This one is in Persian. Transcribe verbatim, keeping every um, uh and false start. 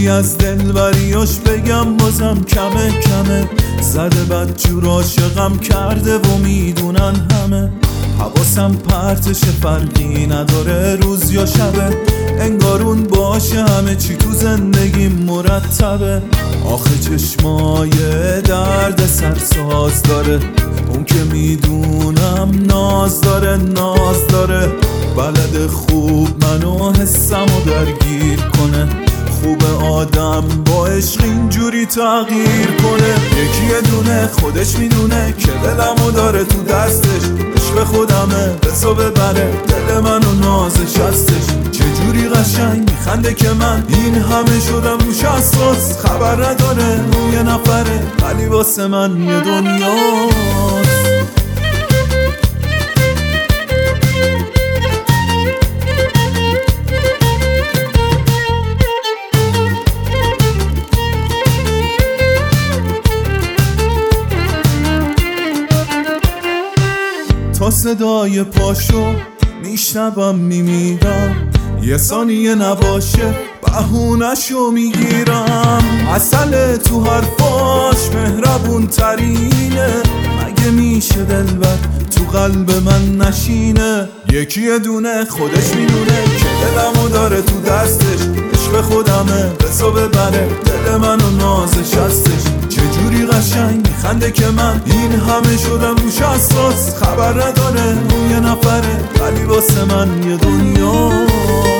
چی از دلبریاش بگم بازم کمه کمه. زده بد جور عاشقم کرده و میدونن همه. حواسم پرتش فرقی نداره روز یا شبه. انگارون باشه همه چی تو زندگی مرتبه. آخه چشمای درد سرساز داره. اون که میدونم ناز داره ناز داره. بلد خوب منو حسمو درگیر کنه. خوب آدم با عشق اینجوری تغییر کنه. یکی یه دونه خودش میدونه که دلمو داره تو دستش. عشق خودمه بسو ببره دل منو نازش هستش. چجوری قشنگ میخنده که من این همه شدم روش حساس. خبر نداره اون یه نفره ولی واسه من یه دنیاست. تا صدای پاشو میشنبم میمیرم. یه ثانیه نباشه بهونشو میگیرم. عسل تو حرفاش مهربون ترینه. مگه میشه دلبر تو قلب من نشینه. یکی یه دونه خودش میدونه که دلمو داره تو دستش. عشق خودمه بسو ببره دل منو نازش هستش. چجوری قشنگ میخنده که من این همه شدم روش حساس. خبر نداره اون یه نفره ولی واسه من یه دنیا.